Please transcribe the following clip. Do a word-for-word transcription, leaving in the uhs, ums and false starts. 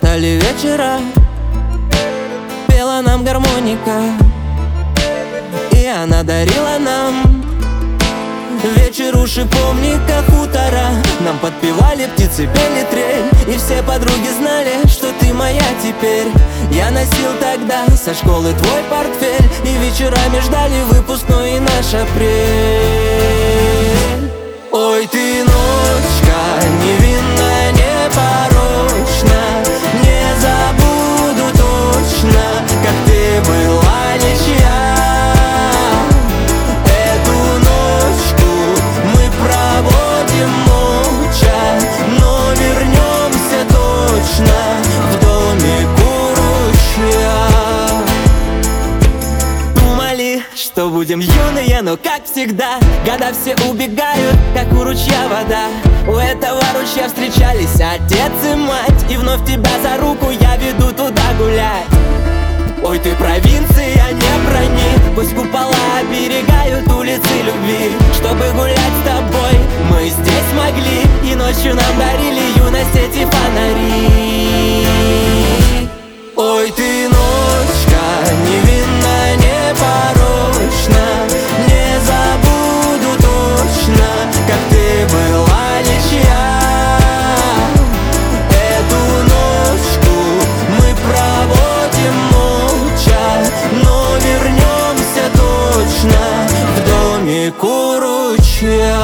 Настали вечера, пела нам гармоника, и она дарила нам вечер у шиповника хутора. Нам подпевали птицы, пели трель, и все подруги знали, что ты моя теперь. Я носил тогда со школы твой портфель, и вечерами ждали выпускной и наш апрель. Ой, ты ночка, невинная, непорочна, не забуду точно, как ты была ничья. Эту ночку мы проводим молча, но вернемся точно в домик у ручья. Думали, что будем юные, но как всегда года все убегают, как у ручья вода. У этого ручья встречались отец и мать, и вновь тебя за руку я веду туда гулять. Ой, ты провинция, не брони, пусть купола оберегают улицы любви. Чтобы гулять с тобой мы здесь могли, и ночью нам дарили юность эти фонари. Ой, ты ночка, невинная, непорочна, не забуду точно, как ты была ничья. Эту ночку мы проводим молча, но вернемся точно в домик у ручья.